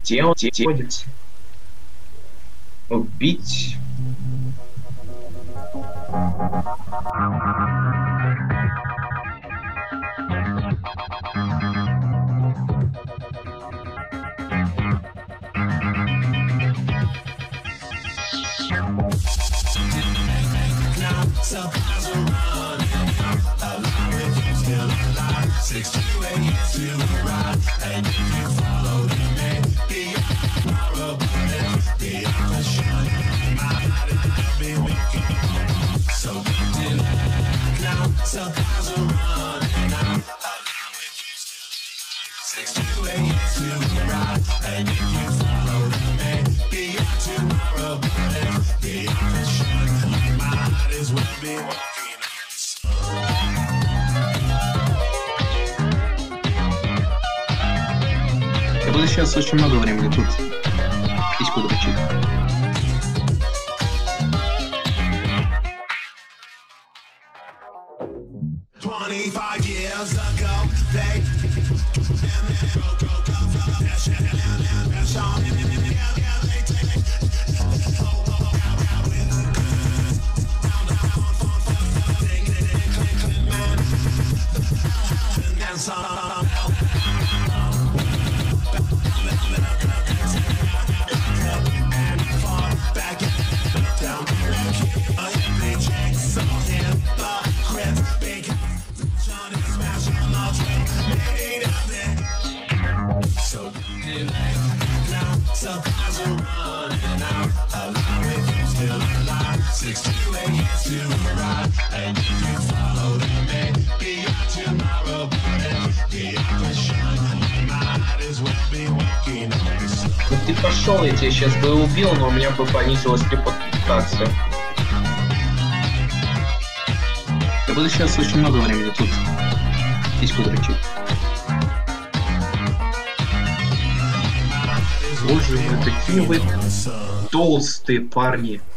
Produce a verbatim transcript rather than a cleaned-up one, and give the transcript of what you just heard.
Где он где находится? Убить. Я буду сейчас очень много времени тут письку дрочить. twenty-five years ago, they Ну ты пошел, я тебя сейчас бы убил, но у меня бы понизилась репутация. Я буду сейчас очень много времени тут письку дрочить. Боже мой, какие вы толстые парни.